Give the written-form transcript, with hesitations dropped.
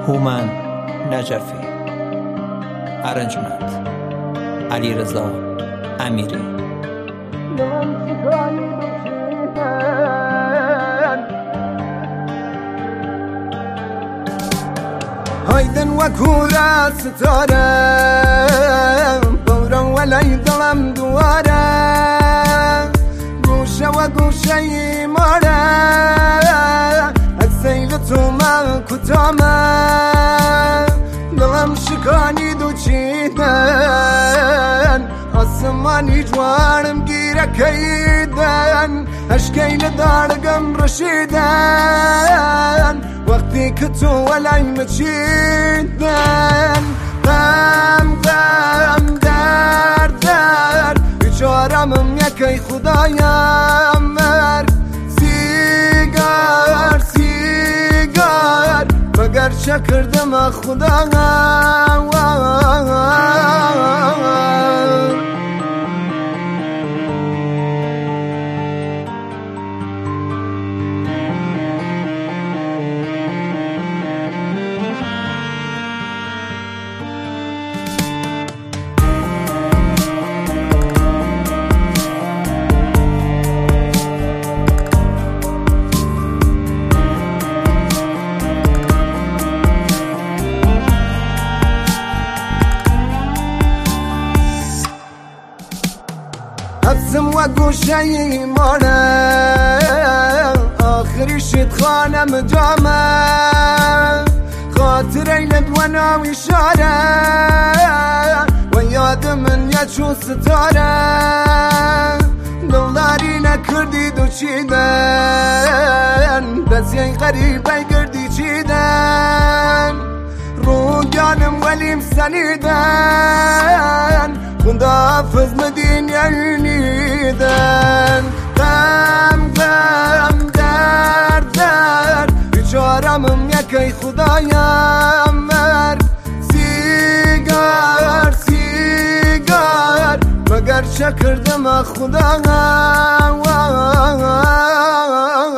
هومن نجفی. ارنجمنت علیرضا امیری. هایدن وکورا ستاره بورا ولی دلم دواره گوشه و گوشه ای ماره از سیل تو من کتامه دلم شکانید و چیدن آسمانی جوانم گیره کیدن اشکیل دارگم رشیدن وقتی که تو ولی مچیدن غم غم در در بیچارمم یکی خدایم مر سیگار سیگار مگر چه کردم خدایم حبسم و گوشهی مانه آخری شد خانم جامه خاطر ایلد و ناوی شاره و یاد من یا چون ستاره دلداری نکردید و چیدن دست یه غریبه گردی چیدن رو جانم ولیم سنیدن خداحافظ مدین یعنیدن غم غم در در بیچارمم یکی خدایم مر سیگار سیگار مگر چه کردم خدایم